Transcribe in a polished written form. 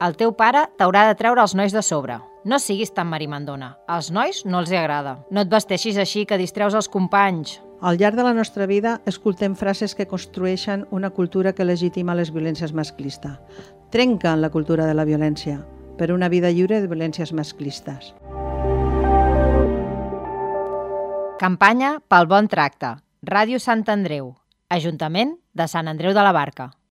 El teu pare t'haurà de treure els nois de sobre. No siguis tan marimandona. Als nois no els hi agrada. No et vesteixis així, que distreus els companys. Al llarg de la nostra vida escoltem frases que construeixen una cultura que legitima les violències masclistes. Trenquen la cultura de la violència per una vida lliure de violències masclistes. Campanya pel bon tracte. Ràdio Sant Andreu. Ajuntament de Sant Andreu de la Barca.